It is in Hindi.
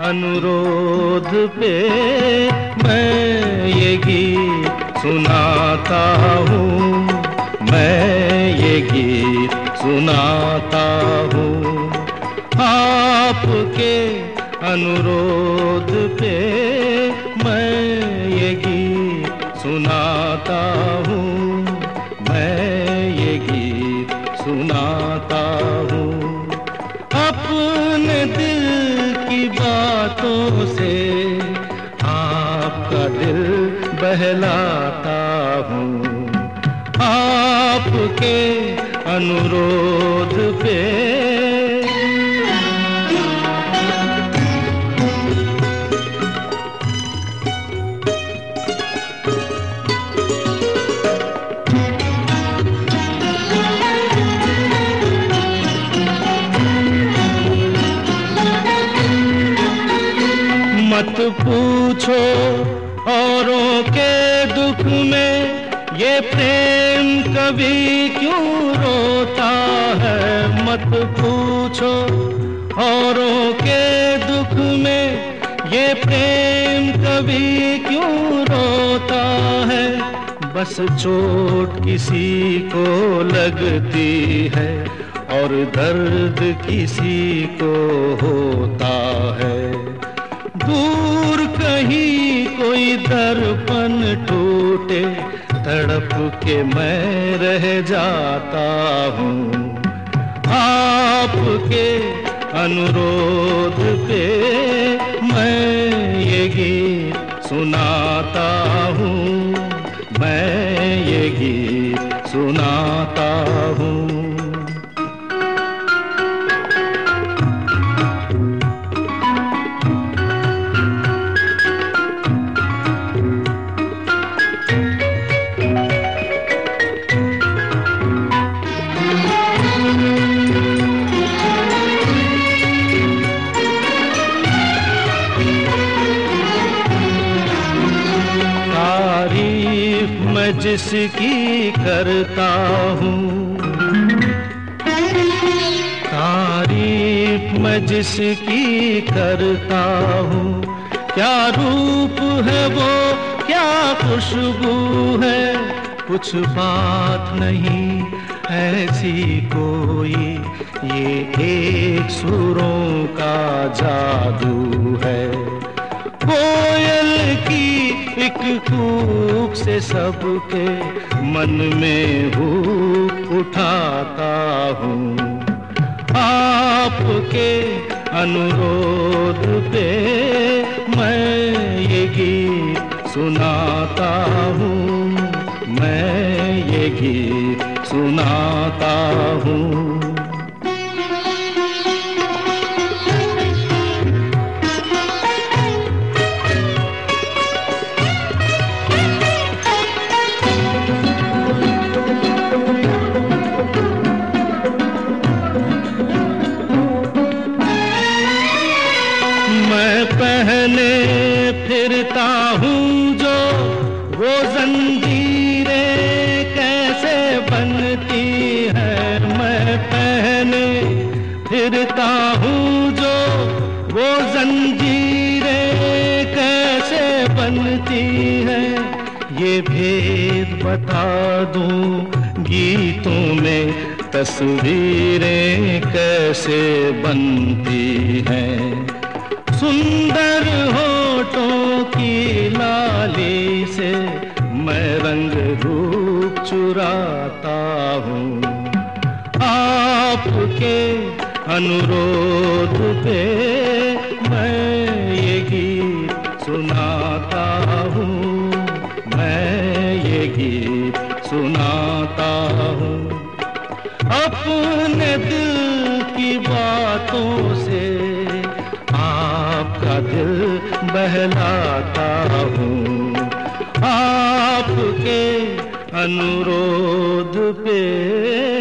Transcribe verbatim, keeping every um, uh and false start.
अनुरोध पे मैं ये गीत सुनाता हूँ, मैं ये गीत सुनाता हूँ। आपके अनुरोध पे मैं ये गीत सुनाता हूँ, मैं ये गीत सुनाता हूँ। अपने दिल की बातों से आपका दिल बहलाता हूँ। आपके अनुरोध पे मत पूछो औरों के दुख में ये प्रेम कभी क्यों रोता है। मत पूछो औरों के दुख में ये प्रेम कभी क्यों रोता है। बस चोट किसी को लगती है और दर्द किसी को होता है। दूर कहीं कोई दर्पण टूटे तड़प के मैं रह जाता हूँ। आपके अनुरोध पे मैं ये गीत सुनाता हूँ, मैं ये गीत सुनाता हूँ। मैं जिसकी करता हूँ, तारीफ मैं जिसकी करता हूँ। क्या रूप है वो, क्या खुशबू है, कुछ बात नहीं ऐसी कोई। ये एक सुरों का जादू है। कोयल की एक कूक से सबके मन में हूक उठाता हूँ। आपके अनुरोध पे मैं ये गीत सुनाता हूँ, मैं ये गीत सुनाता हूँ। मैं पहले फिरता हूँ जो वो जंजीरें कैसे बनती है। मैं पहले फिरता हूँ जो वो जंजीरें कैसे बनती है। ये भेद बता दूँ गीतों में तस्वीरें कैसे बनती हैं। सुंदर होठों की लाली से मैं रंग रूप चुराता हूँ। आपके अनुरोध पे मैं ये गीत सुनाता हूँ, मैं ये गीत सुनाता हूँ। अपने दिल की बातों से आपका दिल बहलाता हूँ। आपके अनुरोध पे